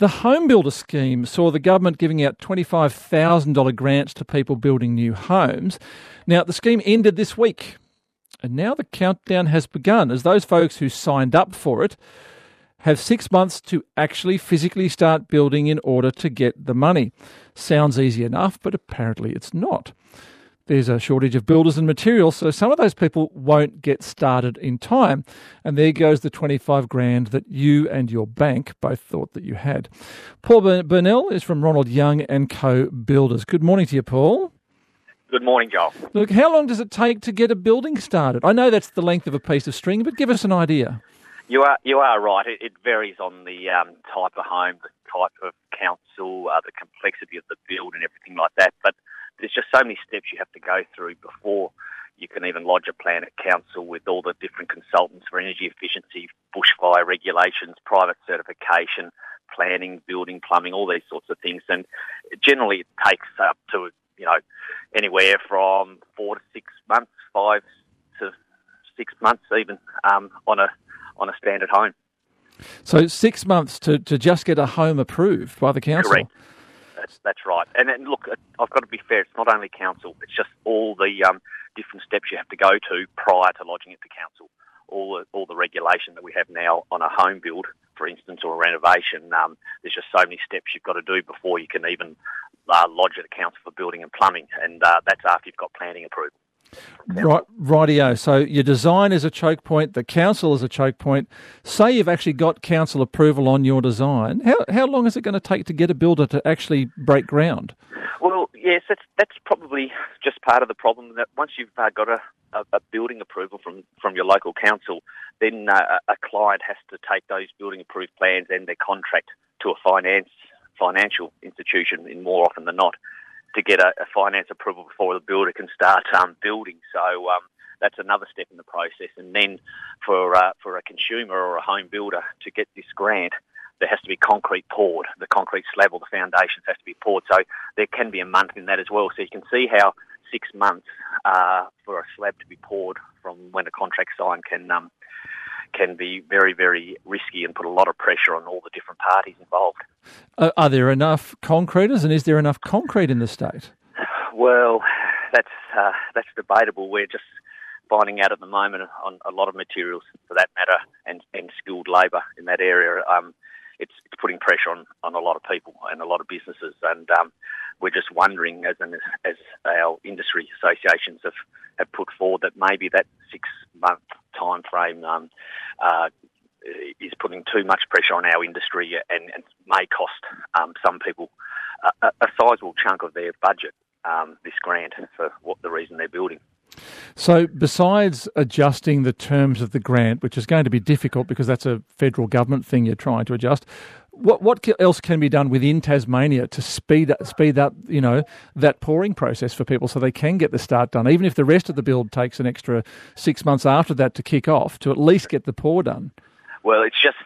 The Home Builder Scheme saw the government giving out $25,000 grants to people building new homes. Now, the scheme ended this week, and now the countdown has begun as those folks who signed up for it have 6 months to actually physically start building in order to get the money. Sounds easy enough, but apparently it's not. There's a shortage of builders and materials, so some of those people won't get started in time. And there goes the 25 grand that you and your bank both thought that you had. Paul Burnell is from Ronald Young & Co Builders. Good morning to you, Paul. Good morning, Joel. Look, how long does it take to get a building started? I know that's the length of a piece of string, but give us an idea. You are right. It varies on the type of home, the type of council, the complexity of the build and everything like that. But there's just so many steps you have to go through before you can even lodge a plan at council with all the different consultants for energy efficiency, bushfire regulations, private certification, planning, building, plumbing, all these sorts of things. And generally it takes up to, anywhere from 4 to 6 months, 5 to 6 months even on a standard home. So 6 months to just get a home approved by the council? Correct. That's right. And then, look, I've got to be fair, it's not only council, it's just all the different steps you have to go to prior to lodging it to council. All the regulation that we have now on a home build, for instance, or a renovation, there's just so many steps you've got to do before you can even lodge it at council for building and plumbing, and that's after you've got planning approval. Right, rightio. So your design is a choke point, the council is a choke point. Say you've actually got council approval on your design. How long is it going to take to get a builder to actually break ground? Well, yes, that's probably just part of the problem, that once you've got a building approval from your local council, then a client has to take those building approved plans and their contract to a financial institution, in more often than not, to get a finance approval before the builder can start building. So that's another step in the process. And then for a consumer or a home builder to get this grant, there has to be concrete poured. The concrete slab or the foundations has to be poured. So there can be a month in that as well. So you can see how 6 months for a slab to be poured from when a contract's signed can be very, very risky and put a lot of pressure on all the different parties involved. Are there enough concreters, and is there enough concrete in the state? Well, that's debatable. We're just finding out at the moment on a lot of materials, for that matter, and skilled labour in that area. It's putting pressure on a lot of people and a lot of businesses, and we're just wondering, as our industry associations have put forward, that maybe that 6 month time frame is putting too much pressure on our industry and may cost some people a sizable chunk of their budget, this grant, for what the reason they're building. So besides adjusting the terms of the grant, which is going to be difficult because that's a federal government thing you're trying to adjust, what else can be done within Tasmania to speed up, that pouring process for people so they can get the start done, even if the rest of the build takes an extra 6 months after that to kick off, to at least get the pour done? Well, it's just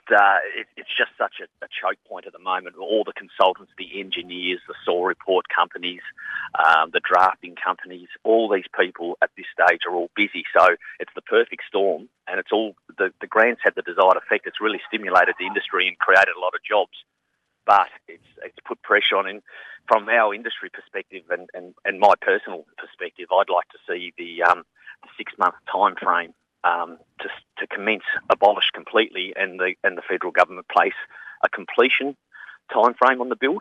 such a choke point at the moment. All the consultants, the engineers, the SAW report companies, the drafting companies, all these people at this stage are all busy. So it's the perfect storm, and it's all the grants had the desired effect. It's really stimulated the industry and created a lot of jobs, but it's put pressure on. And from our industry perspective and my personal perspective, I'd like to see the 6 month time frame to commence abolished completely, and the federal government place a completion time frame on the build,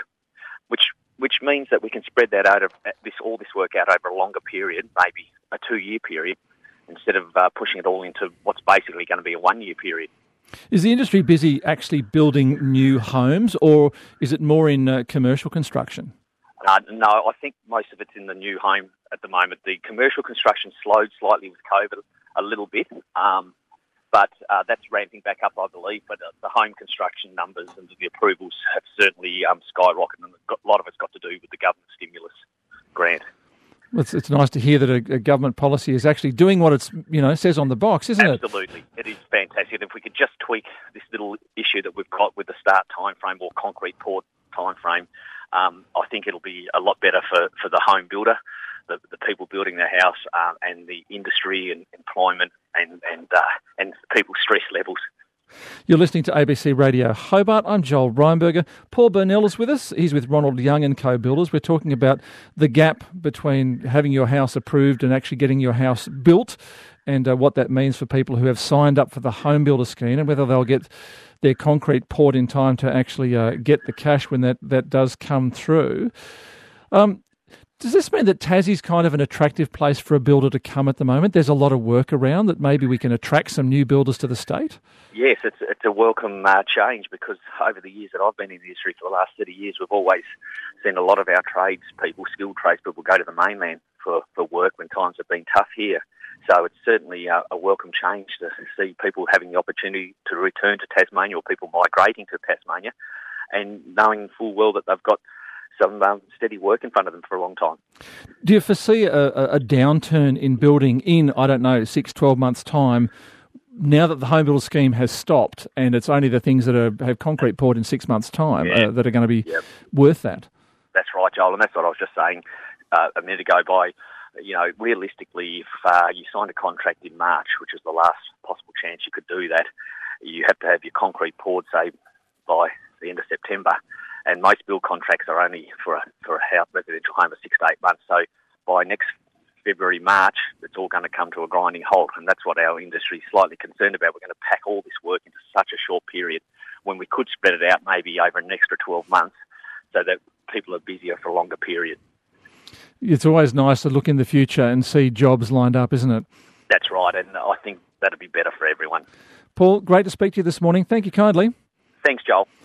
which means that we can spread that out of all this work out over a longer period, maybe a 2-year period, instead of pushing it all into what's basically going to be a 1-year period. Is the industry busy actually building new homes, or is it more in commercial construction? No, I think most of it's in the new home at the moment. The commercial construction slowed slightly with COVID a little bit, but that's ramping back up, I believe. But the home construction numbers and the approvals have certainly skyrocketed, and a lot of it's got to do with the government stimulus grant. It's nice to hear that a government policy is actually doing what it's says on the box, isn't it? Absolutely, it is fantastic. If we could just tweak this little issue that we've got with the start time frame or concrete pour time frame, I think it'll be a lot better for the home builder, the people building their house, and the industry and employment and people's stress levels You're listening to ABC Radio Hobart. I'm Joel Reinberger. Paul Burnell is with us. He's with Ronald Young & Co Builders. We're talking about the gap between having your house approved and actually getting your house built, and what that means for people who have signed up for the Home Builder Scheme, and whether they'll get their concrete poured in time to actually get the cash when that does come through. Does this mean that Tassie's kind of an attractive place for a builder to come at the moment? There's a lot of work around that maybe we can attract some new builders to the state? Yes, it's a welcome change, because over the years that I've been in the industry for the last 30 years, we've always seen a lot of our tradespeople, skilled tradespeople, go to the mainland for work when times have been tough here. So it's certainly a welcome change to see people having the opportunity to return to Tasmania, or people migrating to Tasmania, and knowing full well that they've got some steady work in front of them for a long time. Do you foresee a downturn in building in, 6, 12 months' time, now that the Home Builder Scheme has stopped and it's only the things that have concrete poured in 6 months' time that are going to be worth that? That's right, Joel, and that's what I was just saying a minute ago. Realistically, if you signed a contract in March, which is the last possible chance you could do that, you have to have your concrete poured, say, by the end of September. And most build contracts are only for a house, residential home, of 6 to 8 months. So by next February, March, it's all going to come to a grinding halt. And that's what our industry is slightly concerned about. We're going to pack all this work into such a short period when we could spread it out maybe over an extra 12 months so that people are busier for a longer period. It's always nice to look in the future and see jobs lined up, isn't it? That's right. And I think that'll be better for everyone. Paul, great to speak to you this morning. Thank you kindly. Thanks, Joel.